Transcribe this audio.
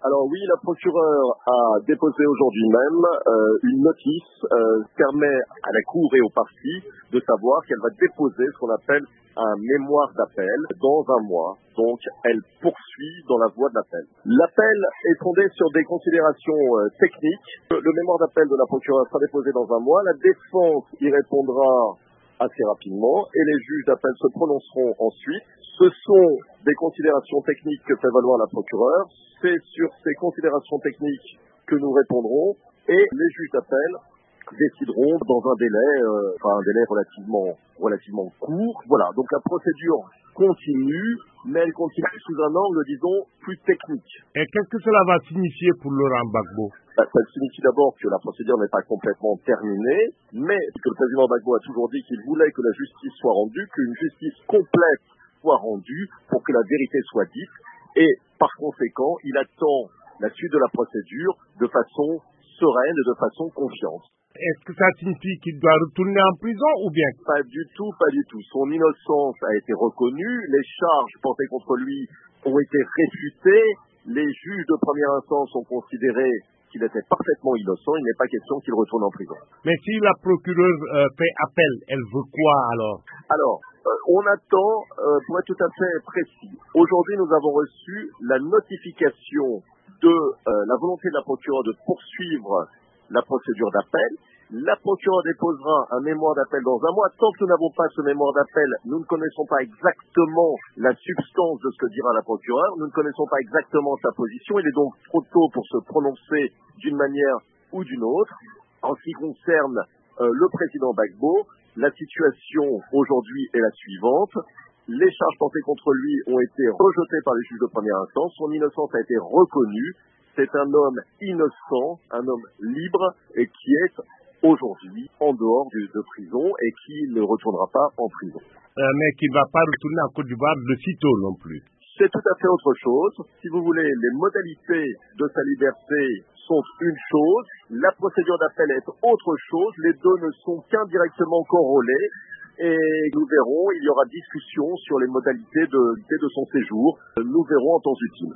Alors oui, la procureure a déposé aujourd'hui même une notice permet à la Cour et aux parties de savoir qu'elle va déposer ce qu'on appelle un mémoire d'appel dans un mois. Donc, elle poursuit dans la voie de l'appel. L'appel est fondé sur des considérations techniques. Le mémoire d'appel de la procureure sera déposé dans un mois. La défense y répondra assez rapidement et les juges d'appel se prononceront ensuite. Ce sont des considérations techniques que fait valoir la procureure. C'est sur ces considérations techniques que nous répondrons et les juges d'appel décideront dans un délai relativement court. Voilà, donc la procédure continue, mais elle continue sous un angle, disons, plus technique. Et qu'est-ce que cela va signifier pour Laurent Gbagbo? Ça signifie d'abord que la procédure n'est pas complètement terminée, mais que le président Gbagbo a toujours dit qu'il voulait que la justice soit rendue, qu'une justice complète soit rendue pour que la vérité soit dite, et par conséquent, il attend la suite de la procédure de façon sereine et de façon confiante. Est-ce que ça signifie qu'il doit retourner en prison ou bien? Pas du tout. Son innocence a été reconnue, les charges portées contre lui ont été réfutées, les juges de première instance ont considéré qu'il était parfaitement innocent, il n'est pas question qu'il retourne en prison. Mais si la procureure fait appel, elle veut quoi alors? Alors, on attend, pour être tout à fait précis, aujourd'hui nous avons reçu la notification de la volonté de la procureure de poursuivre la procédure d'appel. La procureure déposera un mémoire d'appel dans un mois. Tant que nous n'avons pas ce mémoire d'appel, nous ne connaissons pas exactement la substance de ce que dira la procureure. Nous ne connaissons pas exactement sa position. Il est donc trop tôt pour se prononcer d'une manière ou d'une autre. En ce qui concerne le président Gbagbo, la situation aujourd'hui est la suivante. Les charges portées contre lui ont été rejetées par les juges de première instance. Son innocence a été reconnue. C'est un homme innocent, un homme libre et qui est aujourd'hui en dehors de prison et qui ne retournera pas en prison. Mais qui ne va pas retourner en Côte d'Ivoire de sitôt non plus. C'est tout à fait autre chose. Si vous voulez, les modalités de sa liberté sont une chose, la procédure d'appel est autre chose. Les deux ne sont qu'indirectement corrélés. Et nous verrons, il y aura discussion sur les modalités de son séjour. Nous verrons en temps utile.